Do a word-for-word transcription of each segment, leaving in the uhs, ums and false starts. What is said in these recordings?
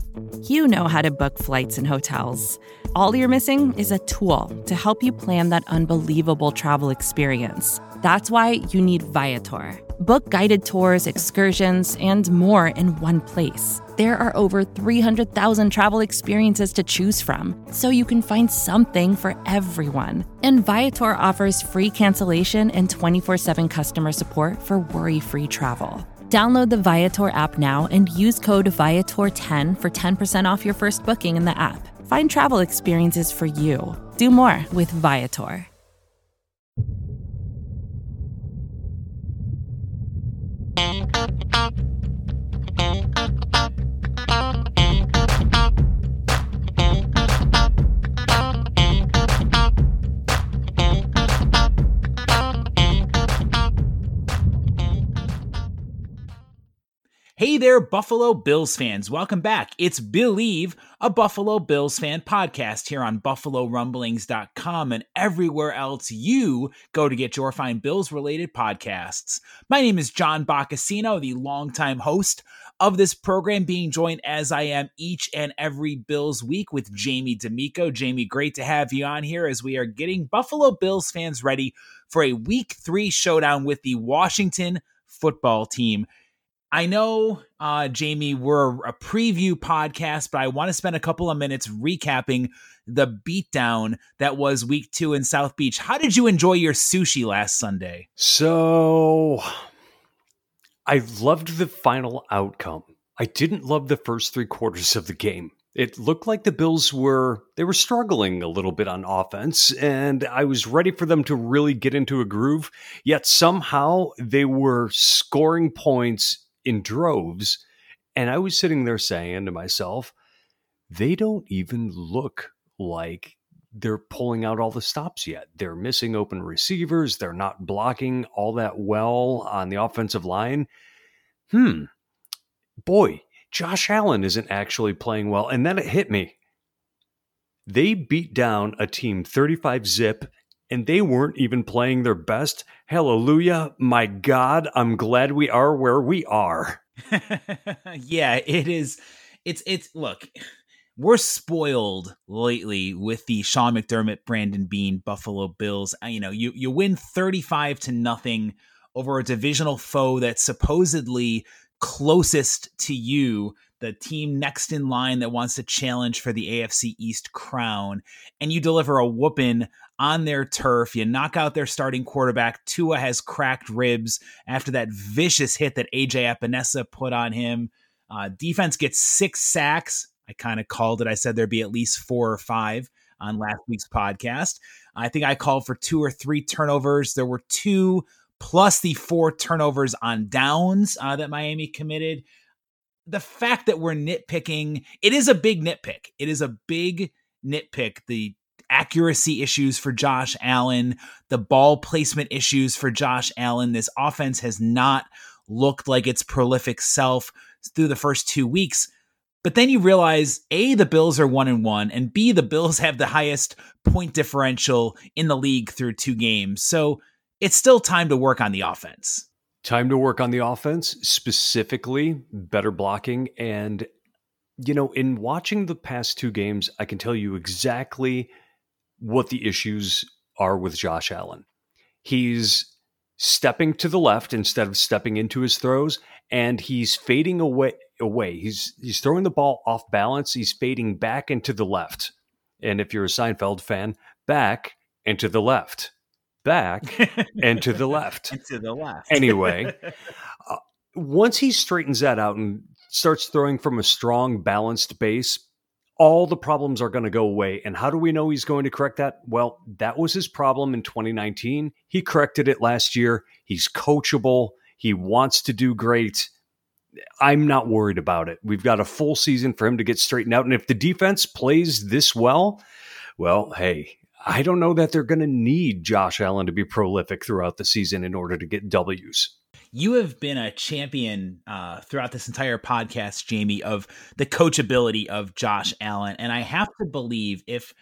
You know how to book flights and hotels. All you're missing is a tool to help you plan that unbelievable travel experience. That's why you need Viator. Book guided tours, excursions, and more in one place. There are over three hundred thousand travel experiences to choose from, so you can find something for everyone. And Viator offers free cancellation and twenty-four seven customer support for worry-free travel. Download the Viator app now and use code Viator ten for ten percent off your first booking in the app. Find travel experiences for you. Do more with Viator. Hey there, Buffalo Bills fans. Welcome back. It's Believe, a Buffalo Bills fan podcast here on buffalo rumblings dot com and everywhere else you go to get your fine Bills-related podcasts. My name is John Boccacino, the longtime host of this program, being joined as I am each and every Bills week with Jamie D'Amico. Jamie, great to have you on here as we are getting Buffalo Bills fans ready for a week three showdown with the Washington football team. I know, uh, Jamie, we're a preview podcast, but I want to spend a couple of minutes recapping the beatdown that was week two in South Beach. How did you enjoy your sushi last Sunday? So, I loved the final outcome. I didn't love the first three quarters of the game. It looked like the Bills were, they were struggling a little bit on offense, and I was ready for them to really get into a groove, yet somehow they were scoring points in droves, and I was sitting there saying to myself, they don't even look like they're pulling out all the stops yet. They're missing open receivers. They're not blocking all that well on the offensive line. Hmm. Boy, Josh Allen isn't actually playing well. And then it hit me. They beat down a team thirty-five zip, and they weren't even playing their best. Hallelujah. My God, I'm glad we are where we are. Yeah, it is. It's, it's, look, we're spoiled lately with the Sean McDermott, Brandon Beane, Buffalo Bills. You know, you, you win thirty-five to nothing over a divisional foe that's supposedly closest to you, the team next in line that wants to challenge for the A F C East crown, and you deliver a whooping on their turf. You knock out their starting quarterback. Tua has cracked ribs after that vicious hit that A J Epinesa put on him. Uh, defense gets six sacks. I kind of called it. I said there'd be at least four or five on last week's podcast. I think I called for two or three turnovers. There were two plus the four turnovers on downs uh, that Miami committed. The fact that we're nitpicking, it is a big nitpick. It is a big nitpick. The accuracy issues for Josh Allen, the ball placement issues for Josh Allen. This offense has not looked like its prolific self through the first two weeks. But then you realize, A, the Bills are one and one, and B, the Bills have the highest point differential in the league through two games. So it's still time to work on the offense. Time to work on the offense, specifically better blocking. And, you know, in watching the past two games, I can tell you exactly what the issues are with Josh Allen. He's stepping to the left instead of stepping into his throws, and he's fading away. away. He's he's throwing the ball off balance. He's fading back into the left. And if you're a Seinfeld fan, back and to the left. Back and to the left. And to the left. Anyway, uh, once he straightens that out and starts throwing from a strong, balanced base, all the problems are going to go away. And how do we know he's going to correct that? Well, that was his problem in twenty nineteen. He corrected it last year. He's coachable. He wants to do great. I'm not worried about it. We've got a full season for him to get straightened out. And if the defense plays this well, well, hey, I don't know that they're going to need Josh Allen to be prolific throughout the season in order to get W's. You have been a champion uh, throughout this entire podcast, Jamie, of the coachability of Josh Allen. And I have to believe if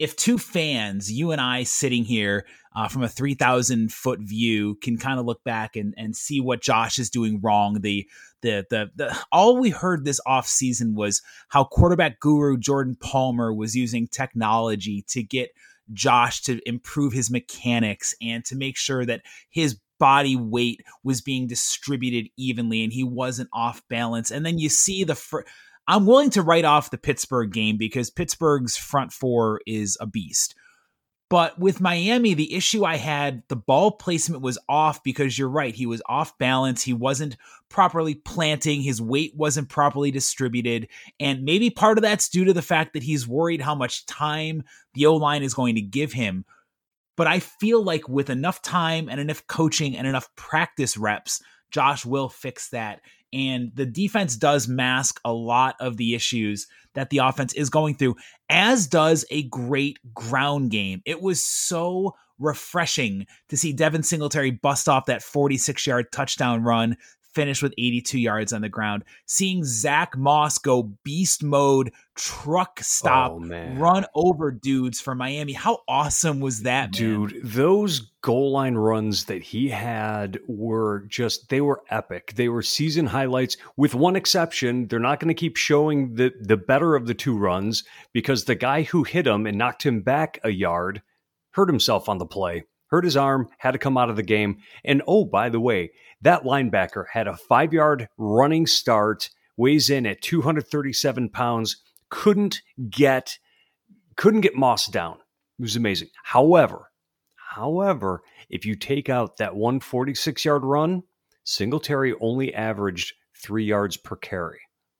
if two fans, you and I sitting here uh, from a three thousand foot view, can kind of look back and, and see what Josh is doing wrong, the the the the all we heard this offseason was how quarterback guru Jordan Palmer was using technology to get Josh to improve his mechanics and to make sure that his body weight was being distributed evenly and he wasn't off balance. And then you see the fr- I'm willing to write off the Pittsburgh game because Pittsburgh's front four is a beast. But with Miami, the issue I had, the ball placement was off because you're right. He was off balance. He wasn't properly planting. His weight wasn't properly distributed. And maybe part of that's due to the fact that he's worried how much time the O-line is going to give him. But I feel like with enough time and enough coaching and enough practice reps, Josh will fix that. And the defense does mask a lot of the issues that the offense is going through, as does a great ground game. It was so refreshing to see Devin Singletary bust off that forty-six yard touchdown run, finish with eighty-two yards on the ground. Seeing Zach Moss go beast mode, truck stop, oh, run over dudes for Miami. How awesome was that, dude? Man? Those goal line runs that he had were just, they were epic. They were season highlights with one exception. They're not going to keep showing the, the better of the two runs because the guy who hit him and knocked him back a yard hurt himself on the play. Hurt his arm, had to come out of the game. And oh, by the way, that linebacker had a five-yard running start, weighs in at two hundred thirty-seven pounds, couldn't get couldn't get Moss down. It was amazing. However, however, if you take out that one forty-six yard run, Singletary only averaged three yards per carry.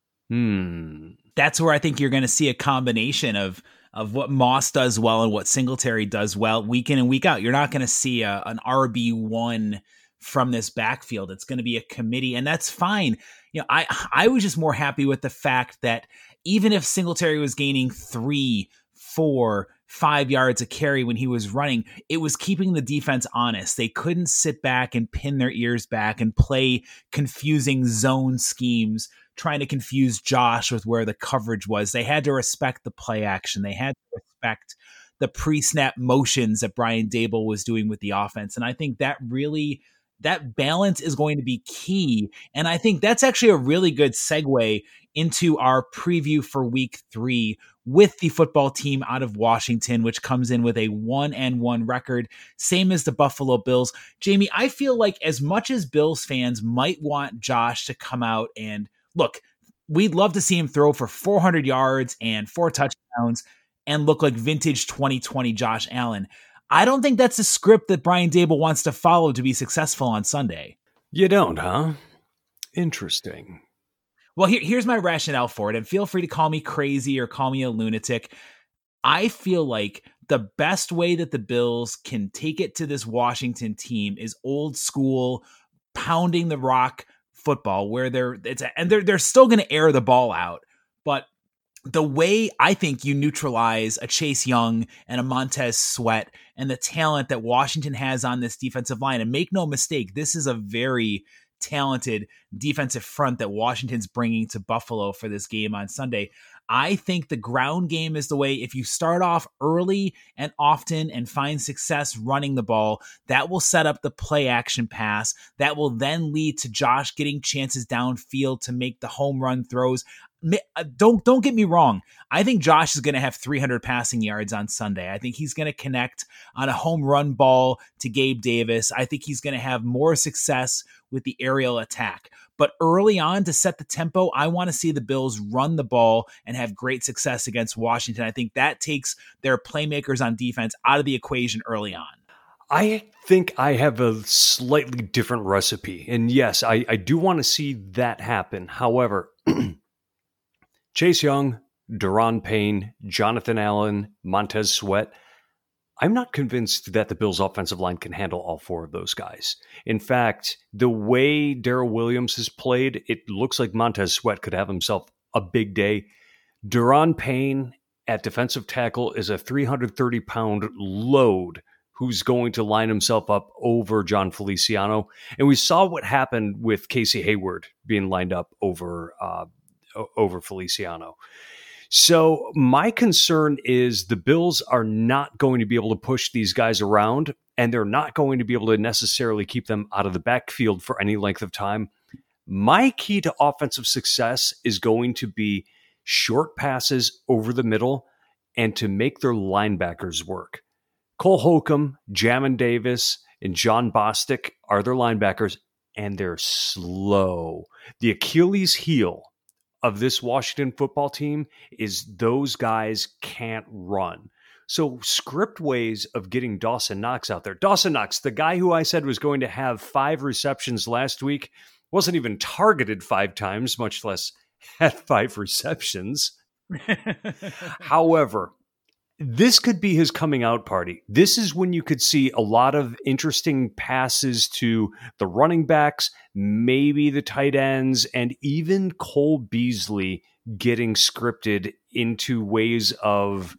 Hmm. That's where I think you're going to see a combination of of what Moss does well and what Singletary does well week in and week out. You're not going to see a, an R B one from this backfield. It's going to be a committee, and that's fine. You know, I I was just more happy with the fact that even if Singletary was gaining three, four, five yards a carry when he was running, it was keeping the defense honest. They couldn't sit back and pin their ears back and play confusing zone schemes, trying to confuse Josh with where the coverage was. They had to respect the play action. They had to respect the pre-snap motions that Brian Daboll was doing with the offense. And I think that really, that balance is going to be key. And I think that's actually a really good segue into our preview for week three with the football team out of Washington, which comes in with a one and one record, same as the Buffalo Bills. Jamie, I feel like as much as Bills fans might want Josh to come out and look, we'd love to see him throw for four hundred yards and four touchdowns and look like vintage twenty twenty Josh Allen. I don't think that's the script that Brian Daboll wants to follow to be successful on Sunday. You don't, huh? Interesting. Well, here, here's my rationale for it, and feel free to call me crazy or call me a lunatic. I feel like the best way that the Bills can take it to this Washington team is old school, pounding the rock football, where they're it's a, and they're they're still going to air the ball out, but the way I think you neutralize a Chase Young and a Montez Sweat and the talent that Washington has on this defensive line, and make no mistake, this is a very talented defensive front that Washington's bringing to Buffalo for this game on Sunday. I think the ground game is the way. If you start off early and often and find success running the ball, that will set up the play action pass. That will then lead to Josh getting chances downfield to make the home run throws. Don't don't get me wrong. I think Josh is going to have three hundred passing yards on Sunday. I think he's going to connect on a home run ball to Gabe Davis. I think he's going to have more success with the aerial attack. But early on, to set the tempo, I want to see the Bills run the ball and have great success against Washington. I think that takes their playmakers on defense out of the equation early on. I think I have a slightly different recipe. And yes, I, I do want to see that happen. However, Chase Young, Daron Payne, Jonathan Allen, Montez Sweat, I'm not convinced that the Bills' offensive line can handle all four of those guys. In fact, the way Darrell Williams has played, it looks like Montez Sweat could have himself a big day. Daron Payne at defensive tackle is a three hundred thirty pound load who's going to line himself up over John Feliciano. And we saw what happened with Casey Hayward being lined up over uh, over Feliciano. So my concern is the Bills are not going to be able to push these guys around, and they're not going to be able to necessarily keep them out of the backfield for any length of time. My key to offensive success is going to be short passes over the middle and to make their linebackers work. Cole Holcomb, Jamin Davis, and John Bostic are their linebackers, and they're slow. The Achilles heel of this Washington football team is those guys can't run. So script ways of getting Dawson Knox out there. Dawson Knox, the guy who I said was going to have five receptions last week, wasn't even targeted five times, much less had five receptions. However, this could be his coming out party. This is when you could see a lot of interesting passes to the running backs, maybe the tight ends, and even Cole Beasley getting scripted into ways of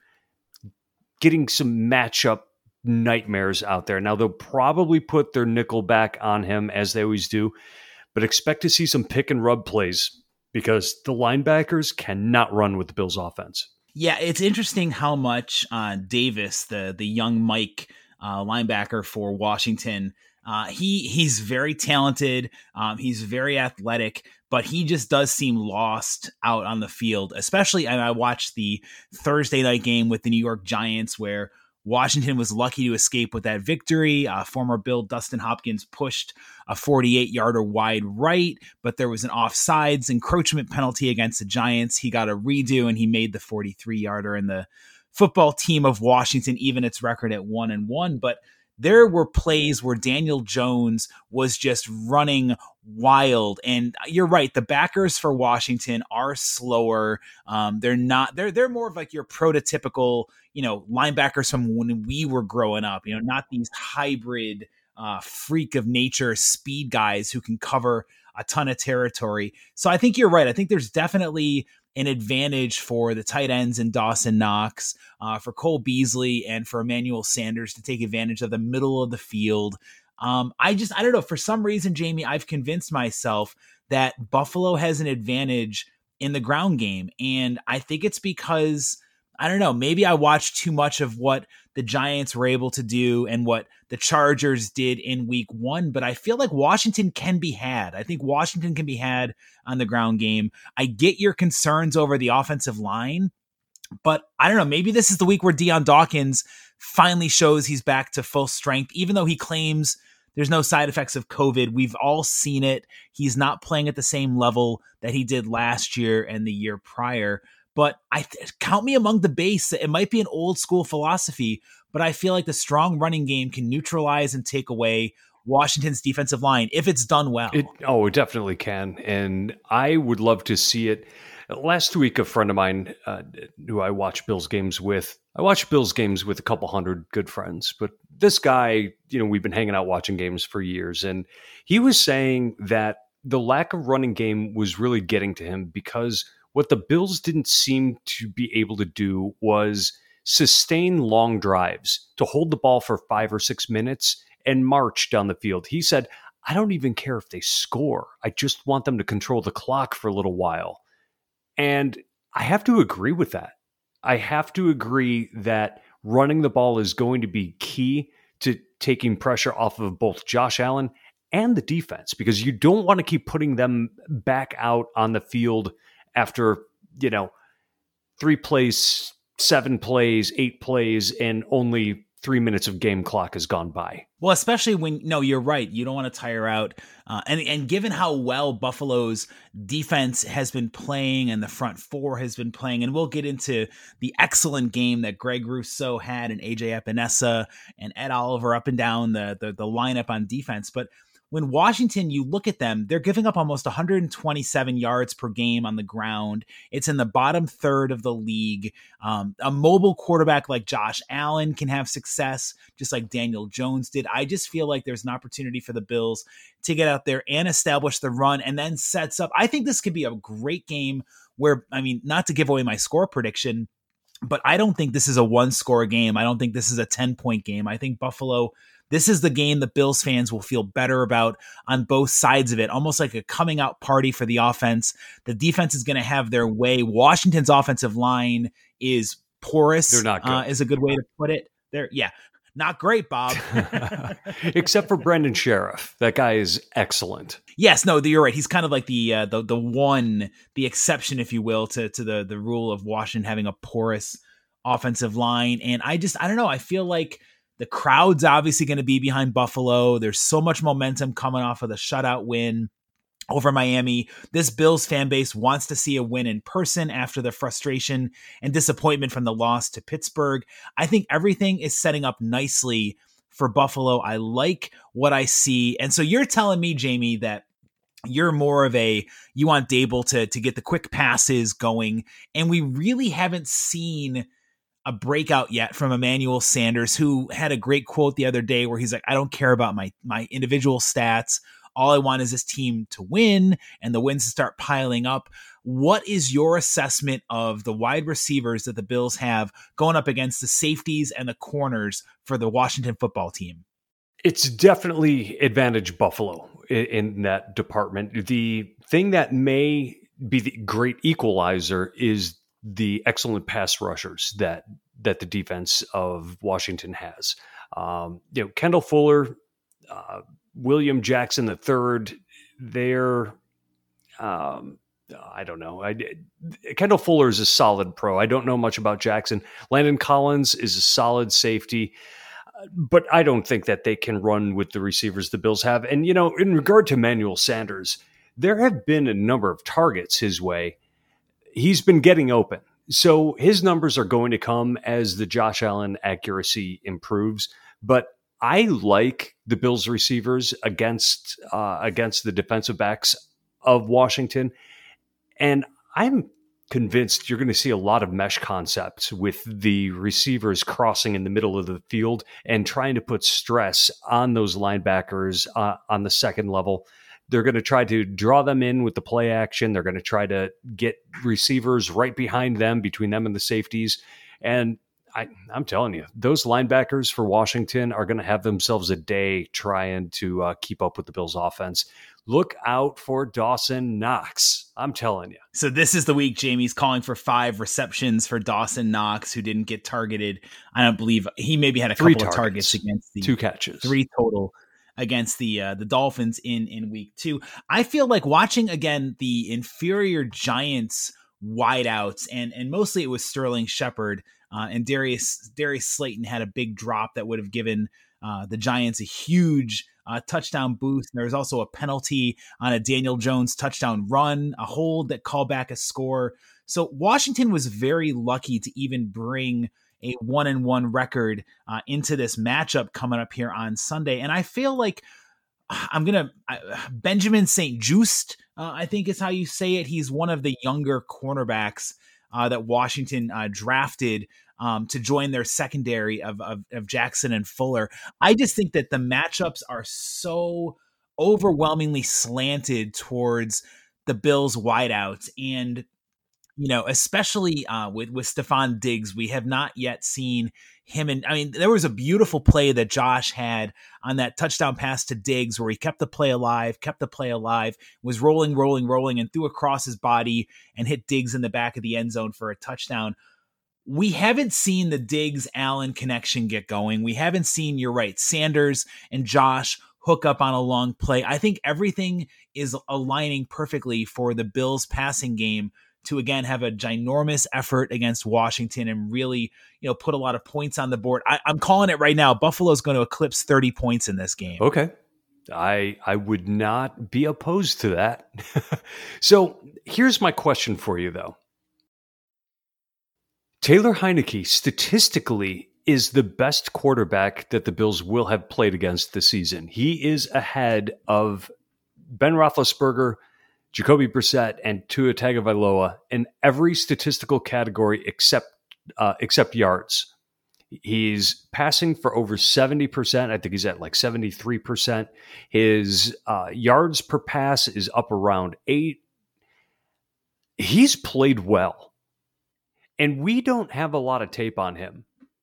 getting some matchup nightmares out there. Now, they'll probably put their nickel back on him, as they always do, but expect to see some pick and rub plays because the linebackers cannot run with the Bills' offense. Yeah, it's interesting how much uh, Davis, the the young Mike uh, linebacker for Washington, uh, he he's very talented. Um, he's very athletic, but he just does seem lost out on the field. Especially, I, I watched the Thursday night game with the New York Giants where Washington was lucky to escape with that victory. Uh, former Bill Dustin Hopkins pushed a forty-eight-yarder wide right, but there was an offsides encroachment penalty against the Giants. He got a redo, and he made the forty-three-yarder, and the football team of Washington even its record at one and one. But there were plays where Daniel Jones was just running wild. And you're right. The backers for Washington are slower. Um, they're not, they're, they're more of like your prototypical, you know, linebackers from when we were growing up, you know, not these hybrid uh, freak of nature speed guys who can cover a ton of territory. So I think you're right. I think there's definitely an advantage for the tight ends and Dawson Knox, uh, for Cole Beasley and for Emmanuel Sanders to take advantage of the middle of the field. Um, I just, I don't know, for some reason, Jamie, I've convinced myself that Buffalo has an advantage in the ground game. And I think it's because, I don't know, maybe I watched too much of what the Giants were able to do and what the Chargers did in week one, but I feel like Washington can be had. I think Washington can be had on the ground game. I get your concerns over the offensive line, but I don't know, maybe this is the week where Deion Dawkins finally shows he's back to full strength, even though he claims there's no side effects of COVID. We've all seen it. He's not playing at the same level that he did last year and the year prior. But I th- count me among the base. It might be an old school philosophy, but I feel like the strong running game can neutralize and take away Washington's defensive line if it's done well. It, oh, it definitely can. And I would love to see it. Last week, a friend of mine uh, who I watch Bills games with, I watch Bills games with a couple hundred good friends, but this guy, you know, we've been hanging out watching games for years. And he was saying that the lack of running game was really getting to him because what the Bills didn't seem to be able to do was sustain long drives to hold the ball for five or six minutes and march down the field. He said, I don't even care if they score. I just want them to control the clock for a little while. And I have to agree with that. I have to agree that running the ball is going to be key to taking pressure off of both Josh Allen and the defense, because you don't want to keep putting them back out on the field after, you know, three plays, seven plays, eight plays, and only three minutes of game clock has gone by. Well, especially when, no, you're right. You don't want to tire out. Uh, and, and given how well Buffalo's defense has been playing and the front four has been playing, and we'll get into the excellent game that Greg Rousseau had and A J Epinesa and Ed Oliver up and down the, the, the lineup on defense. But when Washington, you look at them, they're giving up almost one hundred twenty-seven yards per game on the ground. It's in the bottom third of the league. Um, a mobile quarterback like Josh Allen can have success, just like Daniel Jones did. I just feel like there's an opportunity for the Bills to get out there and establish the run, and then sets up. I think this could be a great game where, I mean, not to give away my score prediction, but I don't think this is a one-score game. I don't think this is a ten-point game. I think Buffalo this is the game that Bills fans will feel better about on both sides of it, almost like a coming out party for the offense. The defense is going to have their way. Washington's offensive line is porous. They're not good. Uh, is a good way to put it. They're, yeah, not great, Bob. Except for Brendan Sheriff. That guy is excellent. Yes, no, you're right. He's kind of like the uh, the the one, the exception, if you will, to to the the rule of Washington having a porous offensive line. And I just, I don't know. I feel like the crowd's obviously going to be behind Buffalo. There's so much momentum coming off of the shutout win over Miami. This Bills fan base wants to see a win in person after the frustration and disappointment from the loss to Pittsburgh. I think everything is setting up nicely for Buffalo. I like what I see. And so you're telling me, Jamie, that you're more of a, you want Dable to, to get the quick passes going. And we really haven't seen a breakout yet from Emmanuel Sanders, who had a great quote the other day where he's like, I don't care about my, my individual stats. All I want is this team to win and the wins to start piling up. What is your assessment of the wide receivers that the Bills have going up against the safeties and the corners for the Washington football team? It's definitely advantage Buffalo in, in that department. The thing that may be the great equalizer is the excellent pass rushers that that the defense of Washington has. Um, you know, Kendall Fuller, uh, William Jackson the third, they're, um, I don't know. I, Kendall Fuller is a solid pro. I don't know much about Jackson. Landon Collins is a solid safety, but I don't think that they can run with the receivers the Bills have. And, you know, in regard to Emmanuel Sanders, there have been a number of targets his way. He's been getting open. So his numbers are going to come as the Josh Allen accuracy improves. But I like the Bills receivers against uh, against the defensive backs of Washington. And I'm convinced you're going to see a lot of mesh concepts with the receivers crossing in the middle of the field and trying to put stress on those linebackers uh, on the second level. They're going to try to draw them in with the play action. They're going to try to get receivers right behind them, between them and the safeties. And I, I'm telling you, those linebackers for Washington are going to have themselves a day trying to uh, keep up with the Bills' offense. Look out for Dawson Knox. I'm telling you. So this is the week Jamie's calling for five receptions for Dawson Knox, who didn't get targeted. I don't believe he maybe had a couple targets, of targets against the two catches, three total against the uh, the Dolphins in in week two. I feel like watching again the inferior Giants wideouts, and and mostly it was Sterling Shepard uh, and Darius Darius Slayton had a big drop that would have given uh, the Giants a huge uh, touchdown boost. And there was also a penalty on a Daniel Jones touchdown run, a hold that called back a score. So Washington was very lucky to even bring a one and one record uh, into this matchup coming up here on Sunday. And I feel like I'm going to Benjamin Saint Juste, uh, I think is how you say it. He's one of the younger cornerbacks uh, that Washington uh, drafted um, to join their secondary of, of, of Jackson and Fuller. I just think that the matchups are so overwhelmingly slanted towards the Bills wideouts. And you know, especially uh, with, with Stephon Diggs, we have not yet seen him. And I mean, there was a beautiful play that Josh had on that touchdown pass to Diggs where he kept the play alive, kept the play alive, was rolling, rolling, rolling, and threw across his body and hit Diggs in the back of the end zone for a touchdown. We haven't seen the Diggs-Allen connection get going. We haven't seen, you're right, Sanders and Josh hook up on a long play. I think everything is aligning perfectly for the Bills passing game to again have a ginormous effort against Washington and really, you know, put a lot of points on the board. I, I'm calling it right now. Buffalo's going to eclipse thirty points in this game. Okay. I I would not be opposed to that. So here's my question for you, though. Taylor Heinicke statistically is the best quarterback that the Bills will have played against this season. He is ahead of Ben Roethlisberger, Jacoby Brissett, and Tua Tagovailoa in every statistical category except uh, except yards. He's passing for over seventy percent. I think he's at like seventy-three percent. His uh, yards per pass is up around eight. He's played well. And we don't have a lot of tape on him.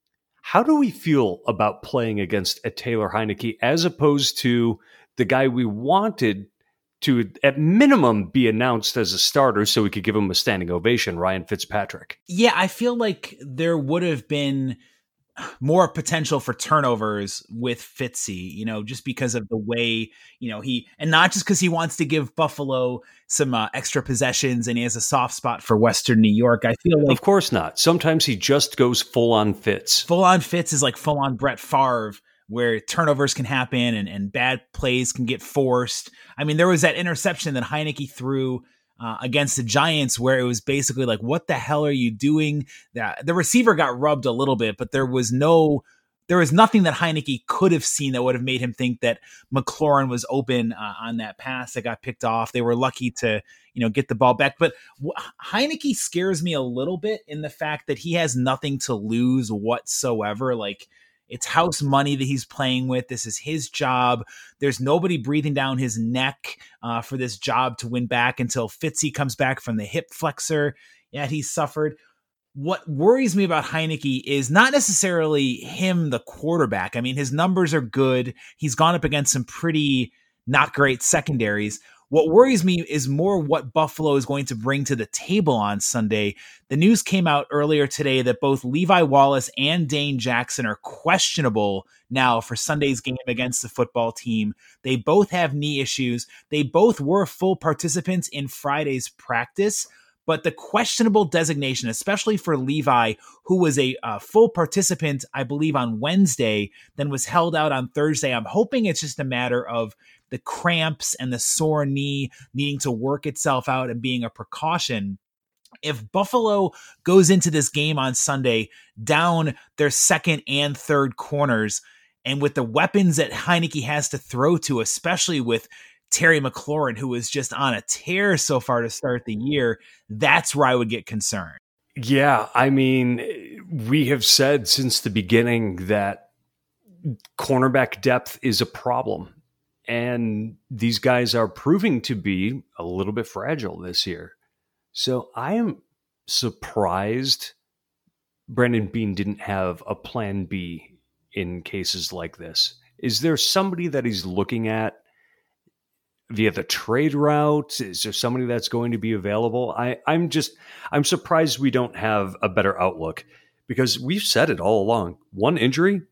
How do we feel about playing against a Taylor Heineke as opposed to the guy we wanted to, at minimum, be announced as a starter so we could give him a standing ovation, Ryan Fitzpatrick? Yeah, I feel like there would have been more potential for turnovers with Fitzy, you know, just because of the way, you know, he, and not just because he wants to give Buffalo some uh, extra possessions and he has a soft spot for Western New York. I feel like, of course not. Sometimes he just goes full on Fitz. Full on Fitz is like full on Brett Favre, where turnovers can happen and, and bad plays can get forced. I mean, there was that interception that Heineke threw Uh, against the Giants where it was basically like, what the hell are you doing? That the receiver got rubbed a little bit, but there was no, there was nothing that Heineke could have seen that would have made him think that McLaurin was open uh, on that pass that got picked off. They were lucky to, you know, get the ball back. But w- Heineke scares me a little bit in the fact that he has nothing to lose whatsoever. Like, it's house money that he's playing with. This is his job. There's nobody breathing down his neck uh, for this job to win back until Fitzy comes back from the hip flexor that he suffered. What worries me about Heineke is not necessarily him, the quarterback. I mean, his numbers are good. He's gone up against some pretty not great secondaries. What worries me is more what Buffalo is going to bring to the table on Sunday. The news came out earlier today that both Levi Wallace and Dane Jackson are questionable now for Sunday's game against the football team. They both have knee issues. They both were full participants in Friday's practice, but the questionable designation, especially for Levi, who was a uh, full participant, I believe, on Wednesday, then was held out on Thursday. I'm hoping it's just a matter of the cramps and the sore knee needing to work itself out and being a precaution. If Buffalo goes into this game on Sunday down their second and third corners, and with the weapons that Heineke has to throw to, especially with Terry McLaurin, who is just on a tear so far to start the year, that's where I would get concerned. Yeah, I mean, we have said since the beginning that cornerback depth is a problem. And these guys are proving to be a little bit fragile this year. So I am surprised Brandon Beane didn't have a plan B in cases like this. Is there somebody that he's looking at via the trade route? Is there somebody that's going to be available? I, I'm just, I'm surprised we don't have a better outlook, because we've said it all along. One injury,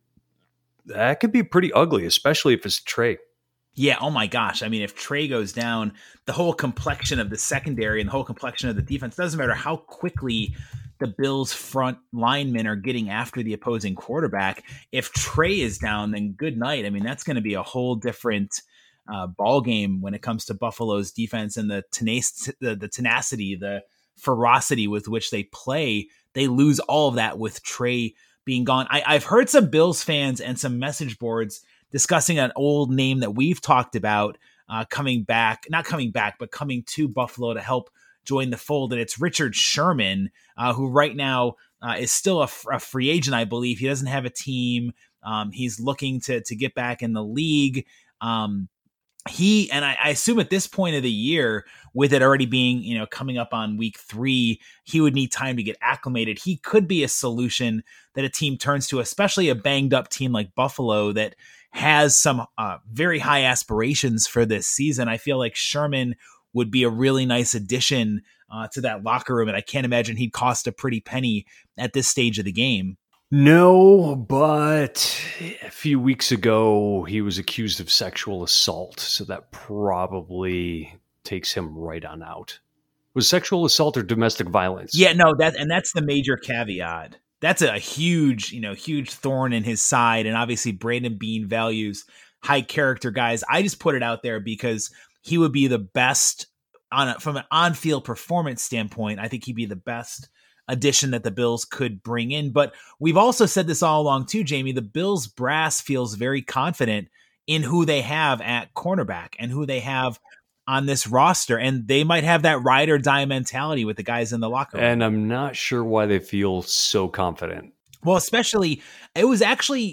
that could be pretty ugly, especially if it's Trey. Yeah, oh my gosh. I mean, if Trey goes down, the whole complexion of the secondary and the whole complexion of the defense, doesn't matter how quickly the Bills' front linemen are getting after the opposing quarterback. If Trey is down, then good night. I mean, that's going to be a whole different uh, ball game when it comes to Buffalo's defense and the, tenac- the, the tenacity, the ferocity with which they play. They lose all of that with Trey being gone. I, I've heard some Bills fans and some message boards discussing an old name that we've talked about uh, coming back, not coming back, but coming to Buffalo to help join the fold. And it's Richard Sherman, uh, who right now uh, is still a, f- a free agent, I believe. He doesn't have a team. Um, he's looking to to get back in the league. Um, he, and I, I assume at this point of the year, with it already being, you know, coming up on week three, he would need time to get acclimated. He could be a solution that a team turns to, especially a banged up team like Buffalo that has some uh, very high aspirations for this season. I feel like Sherman would be a really nice addition uh, to that locker room, and I can't imagine he'd cost a pretty penny at this stage of the game. No, but a few weeks ago, he was accused of sexual assault, so that probably takes him right on out. Was sexual assault or domestic violence? Yeah, no, that and that's the major caveat. That's a huge, you know, huge thorn in his side. And obviously Brandon Beane values high character guys. I just put it out there because he would be the best on a, from an on-field performance standpoint. I think he'd be the best addition that the Bills could bring in. But we've also said this all along too, Jamie. The Bills brass feels very confident in who they have at cornerback and who they have on this roster, and they might have that ride or die mentality with the guys in the locker room. And I'm not sure why they feel so confident. Well, especially, it was actually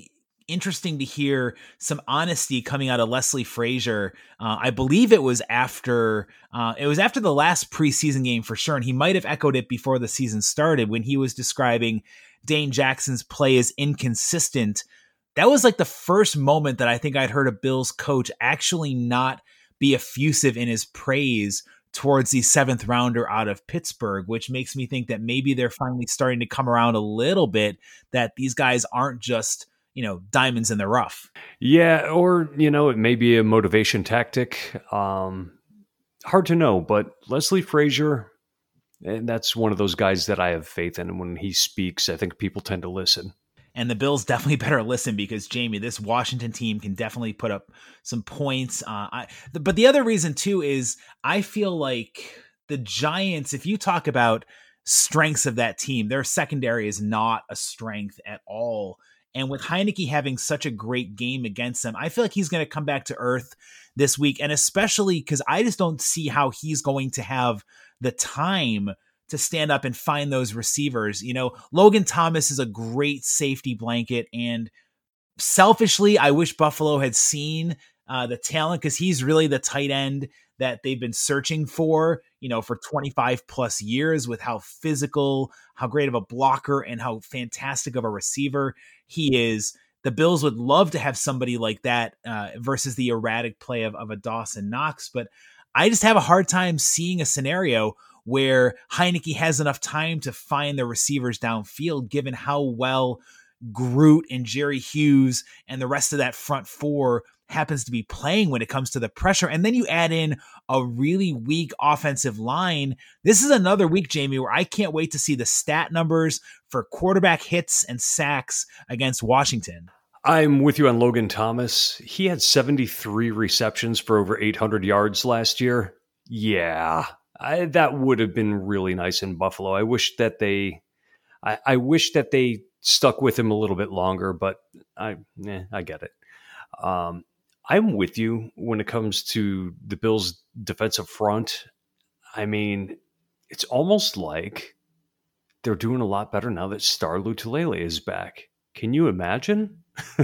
interesting to hear some honesty coming out of Leslie Frazier. Uh, I believe it was after uh, it was after the last preseason game for sure, and he might have echoed it before the season started when he was describing Dane Jackson's play as inconsistent. That was like the first moment that I think I'd heard a Bills coach actually not be effusive in his praise towards the seventh rounder out of Pittsburgh, which makes me think that maybe they're finally starting to come around a little bit, that these guys aren't just, you know, diamonds in the rough. Yeah. Or, you know, it may be a motivation tactic. Um, hard to know, but Leslie Frazier, and that's one of those guys that I have faith in. And when he speaks, I think people tend to listen. And the Bills definitely better listen, because Jamie, this Washington team can definitely put up some points. Uh, I, the, but the other reason too is I feel like the Giants, if you talk about strengths of that team, their secondary is not a strength at all. And with Heinicke having such a great game against them, I feel like he's going to come back to earth this week. And especially because I just don't see how he's going to have the time to stand up and find those receivers. You know, Logan Thomas is a great safety blanket. And selfishly, I wish Buffalo had seen uh, the talent, because he's really the tight end that they've been searching for, you know, for twenty-five plus years, with how physical, how great of a blocker, and how fantastic of a receiver he is. The Bills would love to have somebody like that uh, versus the erratic play of, of a Dawson Knox. But I just have a hard time seeing a scenario where Heinicke has enough time to find the receivers downfield, given how well Groot and Jerry Hughes and the rest of that front four happens to be playing when it comes to the pressure. And then you add in a really weak offensive line. This is another week, Jamie, where I can't wait to see the stat numbers for quarterback hits and sacks against Washington. I'm with you on Logan Thomas. He had seventy-three receptions for over eight hundred yards last year. Yeah, I, that would have been really nice in Buffalo. I wish that they, I, I wish that they stuck with him a little bit longer, but I, eh, I get it. Um, I'm with you when it comes to the Bills' defensive front. I mean, it's almost like they're doing a lot better now that Star Lotulelei is back. Can you imagine?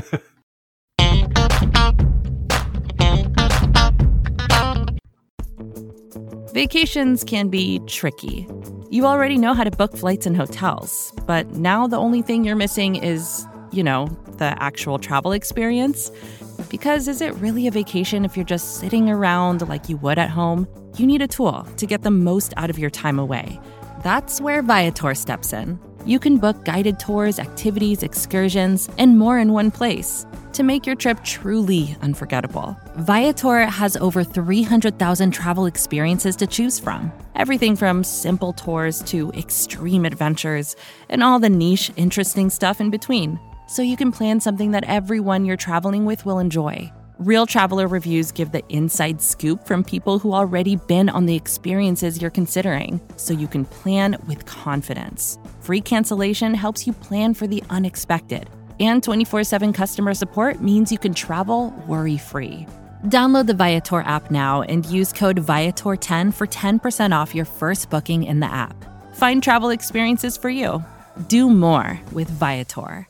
Vacations can be tricky. You already know how to book flights and hotels, but now the only thing you're missing is, you know, the actual travel experience. Because is it really a vacation if you're just sitting around like you would at home? You need a tool to get the most out of your time away. That's where Viator steps in. You can book guided tours, activities, excursions, and more in one place to make your trip truly unforgettable. Viator has over three hundred thousand travel experiences to choose from. Everything from simple tours to extreme adventures and all the niche, interesting stuff in between. So you can plan something that everyone you're traveling with will enjoy. Real traveler reviews give the inside scoop from people who already been on the experiences you're considering, so you can plan with confidence. Free cancellation helps you plan for the unexpected. And twenty-four seven customer support means you can travel worry-free. Download the Viator app now and use code Viator ten for ten percent off your first booking in the app. Find travel experiences for you. Do more with Viator.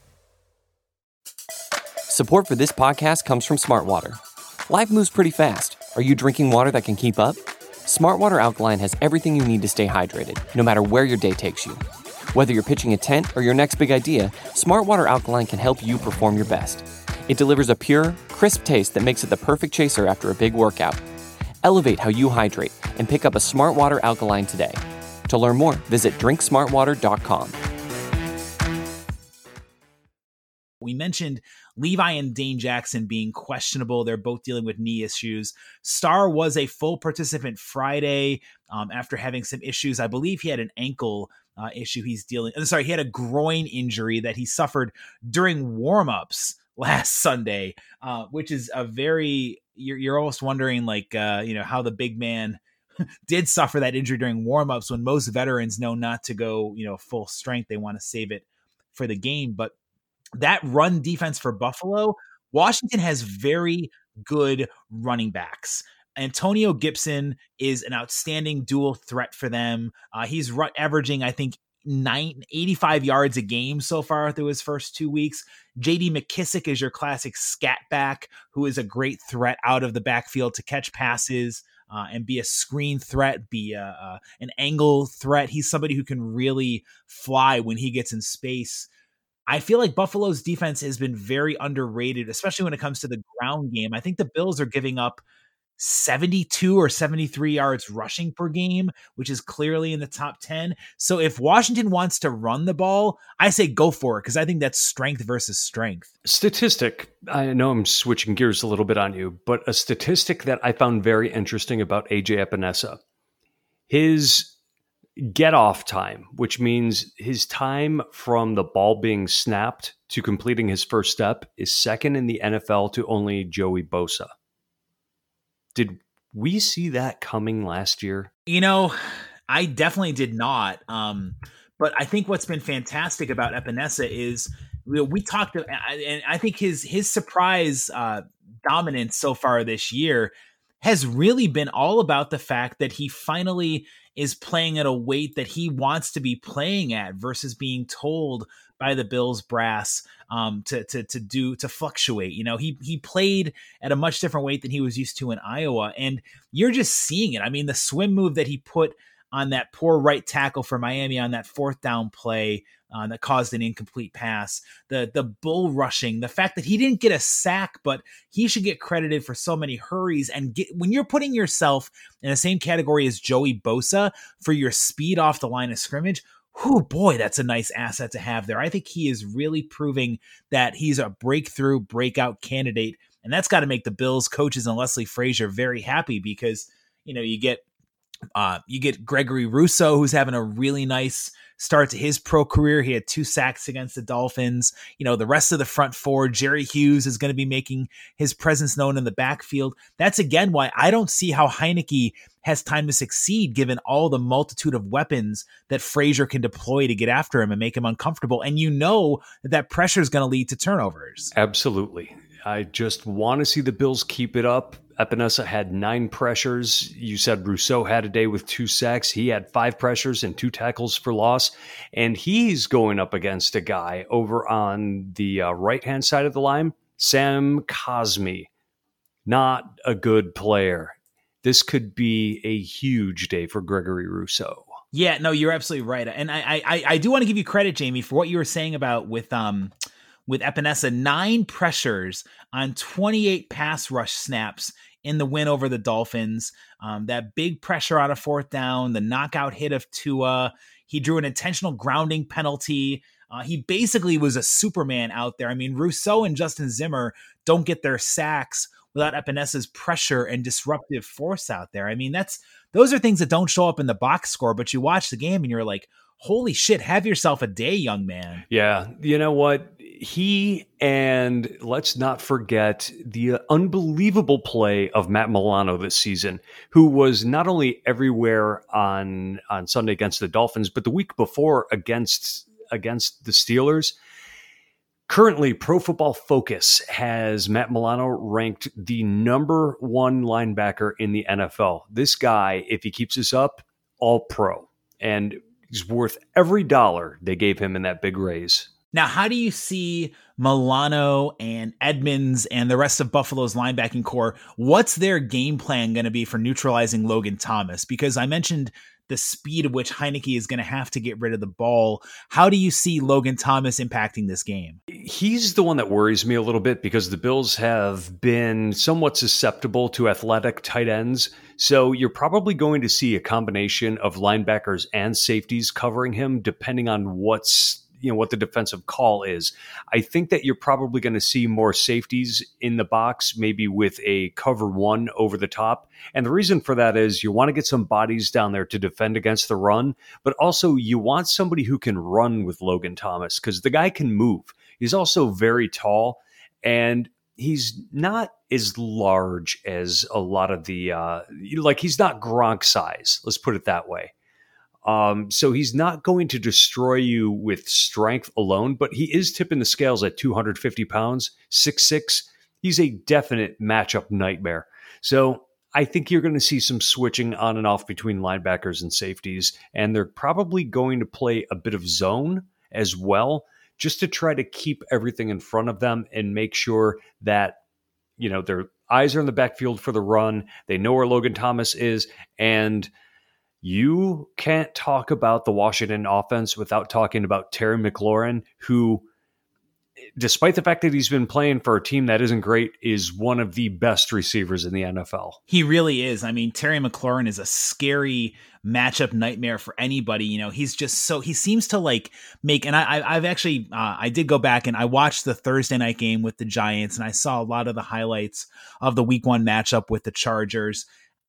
Support for this podcast comes from Smartwater. Life moves pretty fast. Are you drinking water that can keep up? Smartwater Alkaline has everything you need to stay hydrated, no matter where your day takes you. Whether you're pitching a tent or your next big idea, Smartwater Alkaline can help you perform your best. It delivers a pure, crisp taste that makes it the perfect chaser after a big workout. Elevate how you hydrate and pick up a Smartwater Alkaline today. To learn more, visit drink smartwater dot com. We mentioned Levi and Dane Jackson being questionable. They're both dealing with knee issues. Star was a full participant Friday um, after having some issues. I believe he had an ankle uh, issue he's dealing. Uh, sorry, he had a groin injury that he suffered during warmups last Sunday, uh, which is a very, you're, you're almost wondering like, uh, you know, how the big man did suffer that injury during warmups when most veterans know not to go, you know, full strength. They want to save it for the game. But that run defense for Buffalo, Washington has very good running backs. Antonio Gibson is an outstanding dual threat for them. Uh, he's run, averaging, I think, nine, eighty-five yards a game so far through his first two weeks. J D McKissick is your classic scat back, who is a great threat out of the backfield to catch passes uh, and be a screen threat, be a, a, an angle threat. He's somebody who can really fly when he gets in space. I feel like Buffalo's defense has been very underrated, especially when it comes to the ground game. I think the Bills are giving up seventy-two or seventy-three yards rushing per game, which is clearly in the top ten. So if Washington wants to run the ball, I say go for it, because I think that's strength versus strength. Statistic, I know I'm switching gears a little bit on you, but a statistic that I found very interesting about A J Epinesa, his get off time, which means his time from the ball being snapped to completing his first step, is second in the N F L to only Joey Bosa. Did we see that coming last year? You know, I definitely did not. Um, but I think what's been fantastic about Epinesa is we, we talked, and I think his his surprise uh, dominance so far this year has really been all about the fact that he finally is playing at a weight that he wants to be playing at versus being told by the Bills brass um, to to to do to fluctuate. You know, he he played at a much different weight than he was used to in Iowa, and you're just seeing it. I mean, the swim move that he put on that poor right tackle for Miami on that fourth down play uh, that caused an incomplete pass, the the bull rushing, the fact that he didn't get a sack, but he should get credited for so many hurries. And get, when you're putting yourself in the same category as Joey Bosa for your speed off the line of scrimmage, whew, boy, that's a nice asset to have there. I think he is really proving that he's a breakthrough, breakout candidate, and that's got to make the Bills coaches and Leslie Frazier very happy, because, you know, you get uh, you get Gregory Rousseau, who's having a really nice start to his pro career. He had two sacks against the Dolphins. You know, the rest of the front four, Jerry Hughes is going to be making his presence known in the backfield. That's again why I don't see how Heineke has time to succeed, given all the multitude of weapons that Frazier can deploy to get after him and make him uncomfortable. And you know that that pressure is going to lead to turnovers. Absolutely. I just want to see the Bills keep it up. Epinesa had nine pressures. You said Rousseau had a day with two sacks. He had five pressures and two tackles for loss. And he's going up against a guy over on the uh, right-hand side of the line, Sam Cosmi. Not a good player. This could be a huge day for Gregory Rousseau. Yeah, no, you're absolutely right. And I I, I do want to give you credit, Jamie, for what you were saying about with um with Epinesa, nine pressures on twenty-eight pass rush snaps in the win over the Dolphins. Um, that big pressure on a fourth down, the knockout hit of Tua. He drew an intentional grounding penalty. Uh, he basically was a Superman out there. I mean, Rousseau and Justin Zimmer don't get their sacks without Epinesa's pressure and disruptive force out there. I mean, that's those are things that don't show up in the box score, but you watch the game and you're like, holy shit, have yourself a day, young man. Yeah, you know what? He and let's not forget the unbelievable play of Matt Milano this season, who was not only everywhere on on Sunday against the Dolphins, but the week before against against the Steelers. Currently, Pro Football Focus has Matt Milano ranked the number one linebacker in the N F L. This guy, if he keeps this up, all pro. And he's worth every dollar they gave him in that big raise. Now, how do you see Milano and Edmonds and the rest of Buffalo's linebacking core? What's their game plan going to be for neutralizing Logan Thomas? Because I mentioned the speed at which Heineke is going to have to get rid of the ball. How do you see Logan Thomas impacting this game? He's the one that worries me a little bit because the Bills have been somewhat susceptible to athletic tight ends. So you're probably going to see a combination of linebackers and safeties covering him, depending on what's you know what the defensive call is. I think that you're probably going to see more safeties in the box, maybe with a cover one over the top. And the reason for that is you want to get some bodies down there to defend against the run, but also you want somebody who can run with Logan Thomas because the guy can move. He's also very tall, and he's not as large as a lot of the, uh, like he's not Gronk size. Let's put it that way. Um, so he's not going to destroy you with strength alone, but he is tipping the scales at two hundred fifty pounds, six foot six. He's a definite matchup nightmare. So I think you're going to see some switching on and off between linebackers and safeties, and they're probably going to play a bit of zone as well, just to try to keep everything in front of them and make sure that, you know, their eyes are in the backfield for the run. They know where Logan Thomas is, and you can't talk about the Washington offense without talking about Terry McLaurin, who, despite the fact that he's been playing for a team that isn't great, is one of the best receivers in the N F L. He really is. I mean, Terry McLaurin is a scary matchup nightmare for anybody. You know, he's just so, he seems to like make, and I, I've actually, uh, I did go back and I watched the Thursday night game with the Giants, and I saw a lot of the highlights of the week one matchup with the Chargers.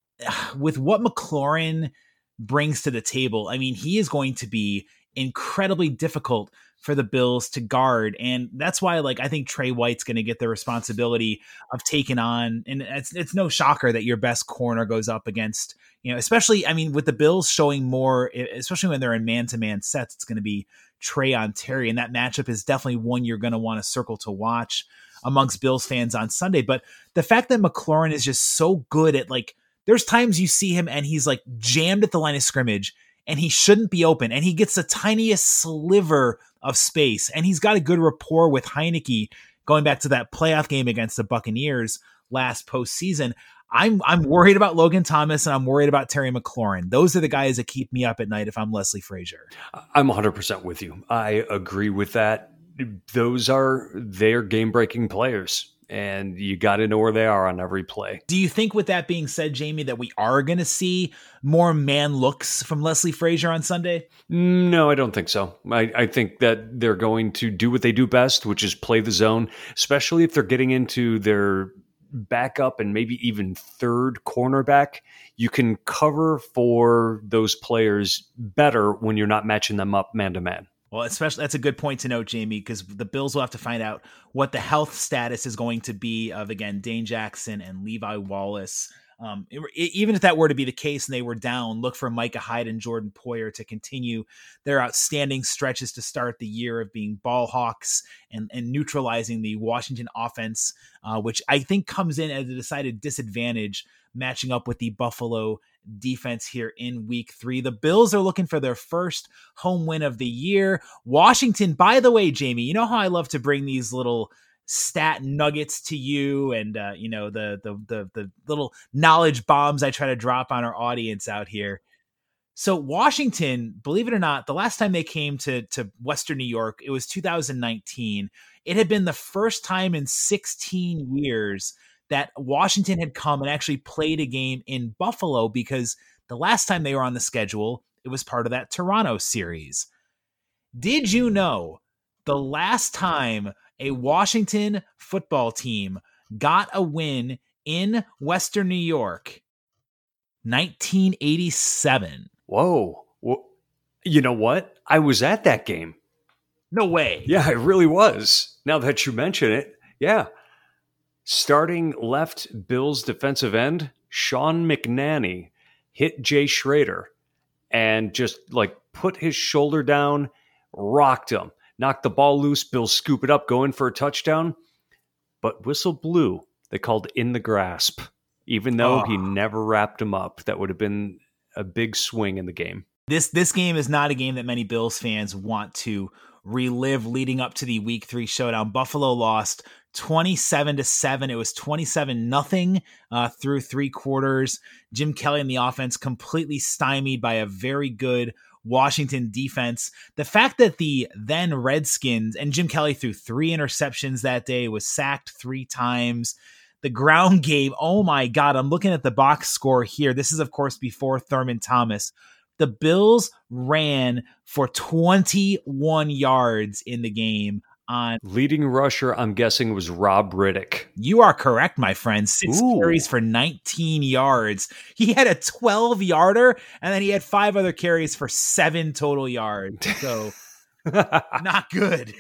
With what McLaurin brings to the table, I mean, he is going to be incredibly difficult for the Bills to guard. And that's why, like, I think Trey White's going to get the responsibility of taking on, and it's, it's no shocker that your best corner goes up against, you know, especially, I mean, with the Bills showing more, especially when they're in man-to-man sets, it's going to be Trey on Terry. And that matchup is definitely one you're going to want to circle to watch amongst Bills fans on Sunday. But the fact that McLaurin is just so good at, like, there's times you see him and he's like jammed at the line of scrimmage and he shouldn't be open, and he gets the tiniest sliver of space, and he's got a good rapport with Heineke going back to that playoff game against the Buccaneers last postseason. I'm I'm worried about Logan Thomas, and I'm worried about Terry McLaurin. Those are the guys that keep me up at night if I'm Leslie Frazier. I'm one hundred percent with you. I agree with that. Those are their game-breaking players, and you got to know where they are on every play. Do you think, with that being said, Jamie, that we are going to see more man looks from Leslie Frazier on Sunday? No, I don't think so. I, I think that they're going to do what they do best, which is play the zone, especially if they're getting into their backup and maybe even third cornerback. You can cover for those players better when you're not matching them up man-to-man. Well, especially, that's a good point to note, Jamie, because the Bills will have to find out what the health status is going to be of, again, Dane Jackson and Levi Wallace. Um, it, even if that were to be the case and they were down, look for Micah Hyde and Jordan Poyer to continue their outstanding stretches to start the year of being ball hawks and, and neutralizing the Washington offense, uh, which I think comes in at a decided disadvantage matching up with the Buffalo defense here in week three. The Bills are looking for their first home win of the year. Washington, by the way, Jamie, you know how I love to bring these little stat nuggets to you, and uh, you know, the, the the the little knowledge bombs I try to drop on our audience out here. So Washington, believe it or not, the last time they came to to Western New York, it was two thousand nineteen. It had been the first time in sixteen years that Washington had come and actually played a game in Buffalo, because the last time they were on the schedule, it was part of that Toronto series. Did you know the last time a Washington football team got a win in Western New York? nineteen eighty-seven. Whoa. Well, you know what? I was at that game. No way. Yeah, I really was. Now that you mention it, yeah. Starting left Bills defensive end, Sean McNanny hit Jay Schrader and just like put his shoulder down, rocked him, knocked the ball loose. Bills scoop it up, go in for a touchdown. But whistle blew. They called in the grasp, even though oh. he never wrapped him up. That would have been a big swing in the game. This this game is not a game that many Bills fans want to relive leading up to the week three showdown. Buffalo lost twenty-seven to seven. It was twenty-seven nothing uh, through three quarters. Jim Kelly and the offense completely stymied by a very good Washington defense. The fact that the then Redskins, and Jim Kelly threw three interceptions that day, was sacked three times. The ground game, oh my God, I'm looking at the box score here. This is, of course, before Thurman Thomas. The Bills ran for twenty-one yards in the game. On leading rusher, I'm guessing, was Rob Riddick. You are correct, my friend. Six Ooh. carries for nineteen yards. He had a twelve yarder, and then he had five other carries for seven total yards. So not good.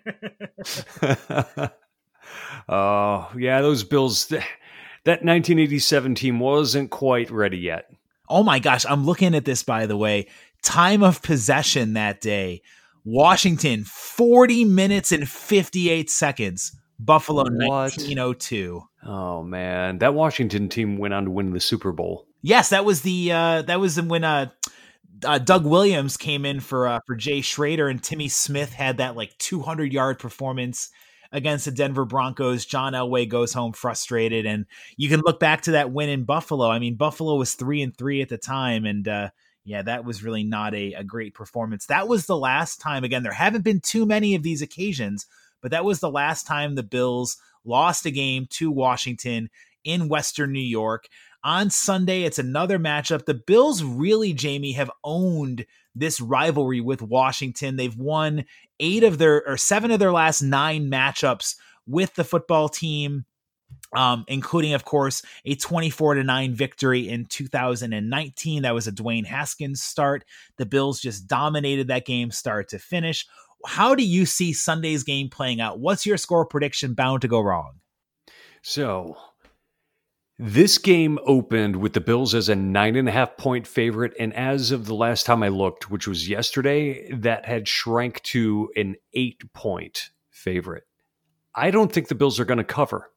Oh, yeah, those Bills, that nineteen eighty-seven team wasn't quite ready yet. Oh my gosh, I'm looking at this, by the way. Time of possession that day. Washington, forty minutes and fifty-eight seconds. Buffalo What? nineteen oh two. Oh man, that Washington team went on to win the Super Bowl. Yes, that was the uh, that was when uh, uh, Doug Williams came in for uh, for Jay Schrader, and Timmy Smith had that like two hundred yard performance against the Denver Broncos. John Elway goes home frustrated, and you can look back to that win in Buffalo. I mean, Buffalo was three and three at the time, and uh, yeah, that was really not a, a great performance. That was the last time. Again, there haven't been too many of these occasions, but that was the last time the Bills lost a game to Washington in Western New York. On Sunday, it's another matchup. The Bills really, Jamie, have owned this rivalry with Washington. They've won eight of their or seven of their last nine matchups with the football team, um, including, of course, a twenty-four to nine victory in two thousand nineteen. That was a Dwayne Haskins start. The Bills just dominated that game start to finish. How do you see Sunday's game playing out? What's your score prediction bound to go wrong? So this game opened with the Bills as a nine and a half point favorite. And as of the last time I looked, which was yesterday, that had shrank to an eight point favorite. I don't think the Bills are going to cover.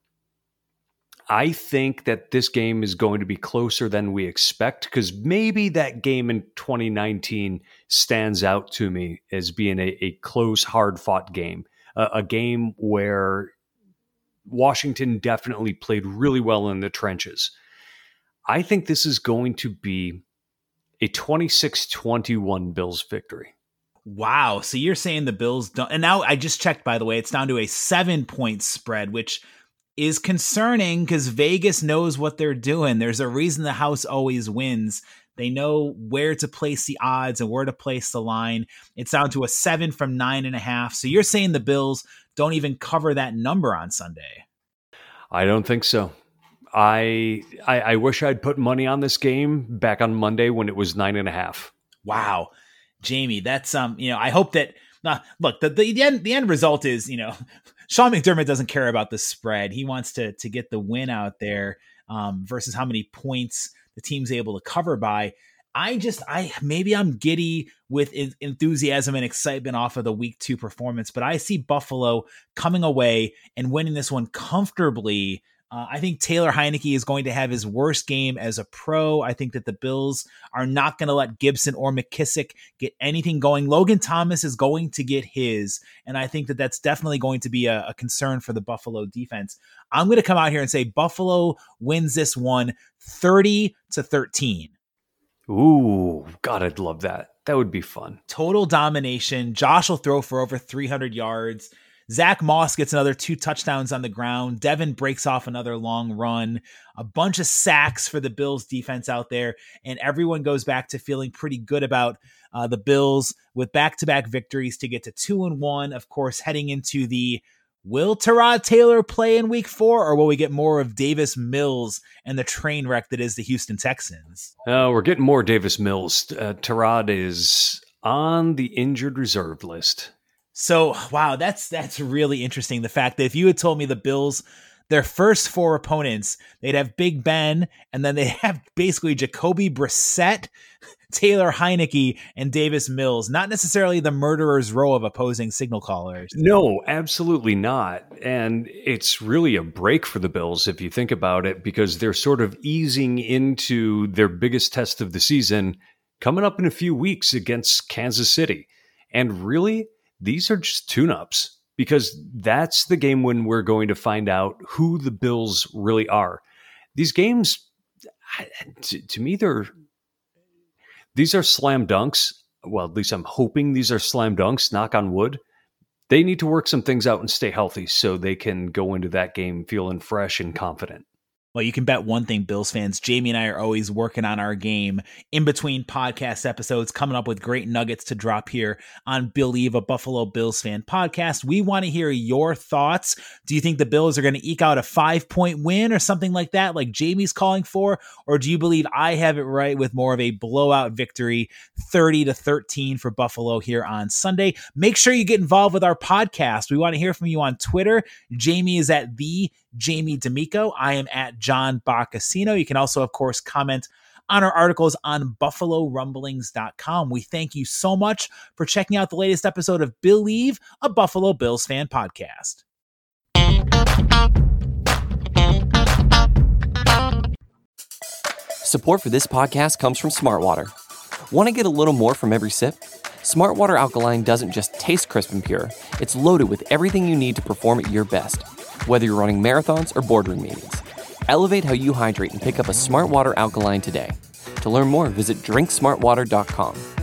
I think that this game is going to be closer than we expect, because maybe that game in twenty nineteen stands out to me as being a, a close, hard-fought game, uh, a game where Washington definitely played really well in the trenches. I think this is going to be a twenty-six twenty-one Bills victory. Wow. So you're saying the Bills don't, and now I just checked, by the way, it's down to a seven point spread, which is concerning because Vegas knows what they're doing. There's a reason the house always wins. They know where to place the odds and where to place the line. It's down to a seven from nine and a half. So you're saying the Bills don't even cover that number on Sunday? I don't think so. I, I I wish I'd put money on this game back on Monday when it was nine and a half. Wow, Jamie, that's um, you know, I hope that. Uh, look, the the the end, the end result is, you know, Sean McDermott doesn't care about the spread. He wants to to get the win out there um, versus how many points the team's able to cover by. I just, I maybe I'm giddy with enthusiasm and excitement off of the week two performance, but I see Buffalo coming away and winning this one comfortably. Uh, I think Taylor Heinicke is going to have his worst game as a pro. I think that the Bills are not going to let Gibson or McKissick get anything going. Logan Thomas is going to get his, and I think that that's definitely going to be a, a concern for the Buffalo defense. I'm going to come out here and say Buffalo wins this one thirty to thirteen. Ooh, God, I'd love that. That would be fun. Total domination. Josh will throw for over three hundred yards. Zach Moss gets another two touchdowns on the ground. Devin breaks off another long run. A bunch of sacks for the Bills defense out there. And everyone goes back to feeling pretty good about uh, the Bills with back-to-back victories to get to two and one. Of course, heading into the will Tyrod Taylor play in week four, or will we get more of Davis Mills and the train wreck that is the Houston Texans? Uh, we're getting more Davis Mills. Uh, Tyrod is on the injured reserve list. So, wow, that's that's really interesting. The fact that if you had told me the Bills, their first four opponents, they'd have Big Ben, and then they have basically Jacoby Brissett, Taylor Heinicke, and Davis Mills, not necessarily the murderer's row of opposing signal callers. No, absolutely not. And it's really a break for the Bills if you think about it, because they're sort of easing into their biggest test of the season coming up in a few weeks against Kansas City. And really, these are just tune-ups, because that's the game when we're going to find out who the Bills really are. These games, to, to me, they're these are slam dunks. Well, at least I'm hoping these are slam dunks, knock on wood. They need to work some things out and stay healthy so they can go into that game feeling fresh and confident. Well, you can bet one thing, Bills fans. Jamie and I are always working on our game in between podcast episodes, coming up with great nuggets to drop here on Believe, a Buffalo Bills fan podcast. We want to hear your thoughts. Do you think the Bills are going to eke out a five-point win or something like that, like Jamie's calling for? Or do you believe I have it right with more of a blowout victory, thirty to thirteen for Buffalo here on Sunday? Make sure you get involved with our podcast. We want to hear from you on Twitter. Jamie is at the Jamie D'Amico. I am at John Boccacino. You can also, of course, comment on our articles on buffalo rumblings dot com. We thank you so much for checking out the latest episode of Believe, a Buffalo Bills fan podcast. Support for this podcast comes from Smartwater. Want to get a little more from every sip? Smartwater Alkaline doesn't just taste crisp and pure, it's loaded with everything you need to perform at your best, whether you're running marathons or boardroom meetings. Elevate how you hydrate and pick up a Smartwater Alkaline today. To learn more, visit drink smart water dot com.